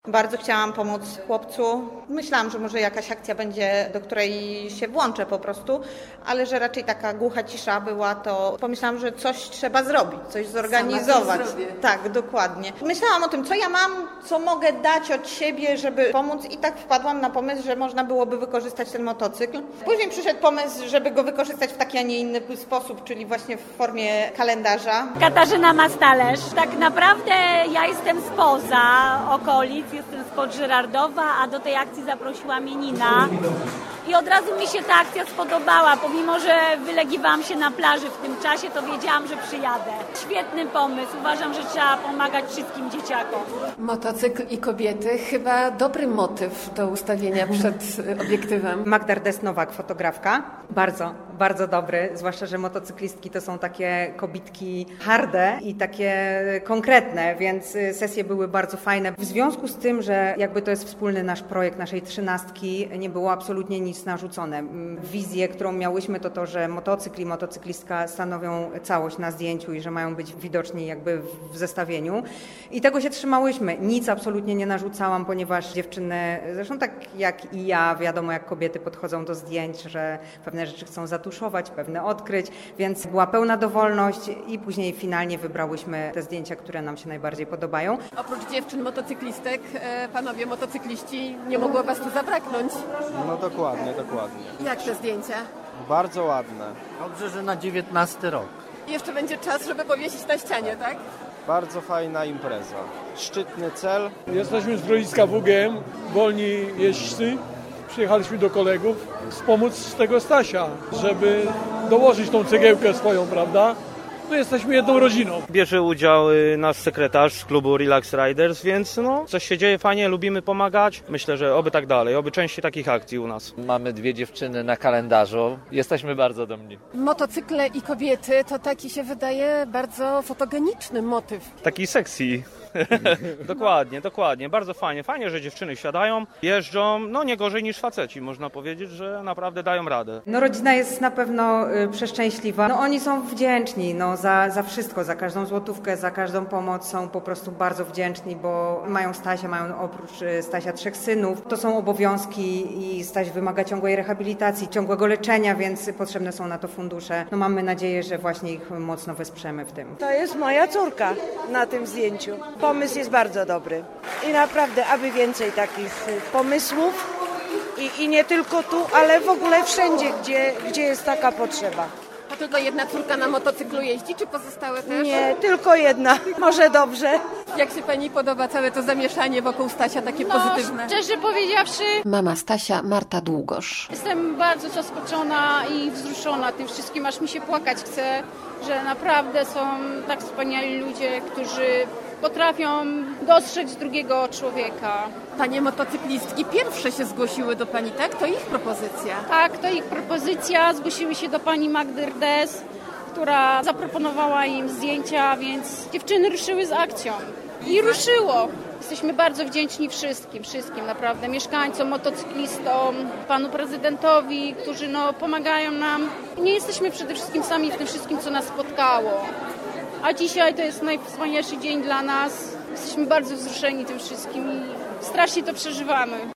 Bardzo chciałam pomóc chłopcu. Myślałam, że może jakaś akcja będzie, do której się włączę po prostu, ale że raczej taka głucha cisza była, to pomyślałam, że coś trzeba zrobić, coś zorganizować. Tak, dokładnie. Myślałam o tym, co ja mam, co mogę dać od siebie, żeby pomóc i tak wpadłam na pomysł, że można byłoby wykorzystać ten motocykl. Później przyszedł pomysł, żeby go wykorzystać w taki, a nie inny sposób, czyli właśnie w formie kalendarza. Katarzyna Mastalerz. Tak naprawdę ja jestem spoza okolic, jestem spod Żyrardowa, a do tej akcji zaprosiła mnie Nina. I od razu mi się ta akcja spodobała, pomimo że wylegiwałam się na plaży w tym czasie, to wiedziałam, że przyjadę. Świetny pomysł, uważam, że trzeba pomagać wszystkim dzieciakom. Motocykl i kobiety, chyba dobry motyw do ustawienia przed obiektywem. Magda Rdes-Nowak, fotografka. Bardzo dobry, zwłaszcza, że motocyklistki to są takie kobitki harde i takie konkretne, więc sesje były bardzo fajne. W związku z tym, że jakby to jest wspólny nasz projekt, naszej 13, nie było absolutnie nic narzucone. Wizję, którą miałyśmy, to, że motocykl i motocyklistka stanowią całość na zdjęciu i że mają być widoczni jakby w zestawieniu. I tego się trzymałyśmy. Nic absolutnie nie narzucałam, ponieważ dziewczyny, zresztą tak jak i ja, wiadomo jak kobiety podchodzą do zdjęć, że pewne rzeczy chcą zatuszować, pewne odkryć, więc była pełna dowolność i później finalnie wybrałyśmy te zdjęcia, które nam się najbardziej podobają. Oprócz dziewczyn motocyklistek, panowie motocykliści, nie mogło was tu zabraknąć. No dokładnie. Jak te zdjęcia? Bardzo ładne. Dobrze, że na 19 rok. Jeszcze będzie czas, żeby powiesić na ścianie, tak? Bardzo fajna impreza. Szczytny cel. Jesteśmy z Grodziska WGM, wolni jeźdźcy. Przyjechaliśmy do kolegów wspomóc tego Stasia, żeby dołożyć tą cegiełkę swoją, prawda? No jesteśmy jedną rodziną. Bierze udział nasz sekretarz z klubu Relax Riders, więc coś się dzieje fajnie, lubimy pomagać. Myślę, że oby tak dalej, oby częściej takich akcji u nas. Mamy 2 dziewczyny na kalendarzu. Jesteśmy bardzo dumni. Motocykle i kobiety to taki się wydaje bardzo fotogeniczny motyw. Taki sexy. Dokładnie. Bardzo fajnie. Fajnie, że dziewczyny siadają, jeżdżą, no nie gorzej niż faceci. Można powiedzieć, że naprawdę dają radę. No rodzina jest na pewno przeszczęśliwa. No oni są wdzięczni za wszystko, za każdą złotówkę, za każdą pomoc. Są po prostu bardzo wdzięczni, bo mają Stasia, mają oprócz Stasia 3 synów. To są obowiązki i Staś wymaga ciągłej rehabilitacji, ciągłego leczenia, więc potrzebne są na to fundusze. No mamy nadzieję, że właśnie ich mocno wesprzemy w tym. To jest moja córka na tym zdjęciu. Pomysł jest bardzo dobry i naprawdę, aby więcej takich pomysłów i nie tylko tu, ale w ogóle wszędzie, gdzie jest taka potrzeba. A tylko jedna córka na motocyklu jeździ, czy pozostałe też? Nie, tylko jedna. Może dobrze. Jak się pani podoba całe to zamieszanie wokół Stasia, takie pozytywne? Szczerze powiedziawszy, Mama Stasia, Marta Długosz. jestem bardzo zaskoczona i wzruszona tym wszystkim, aż mi się płakać chce, że naprawdę są tak wspaniali ludzie, którzy potrafią dostrzec drugiego człowieka. Panie motocyklistki pierwsze się zgłosiły do pani, tak? To ich propozycja. Tak, to ich propozycja. Zgłosiły się do pani Magdy Rdes, która zaproponowała im zdjęcia, więc dziewczyny ruszyły z akcją. I ruszyło. Jesteśmy bardzo wdzięczni wszystkim naprawdę. Mieszkańcom, motocyklistom, panu prezydentowi, którzy pomagają nam. Nie jesteśmy przede wszystkim sami w tym wszystkim, co nas spotkało. A dzisiaj to jest najwspanialszy dzień dla nas. Jesteśmy bardzo wzruszeni tym wszystkim i strasznie to przeżywamy.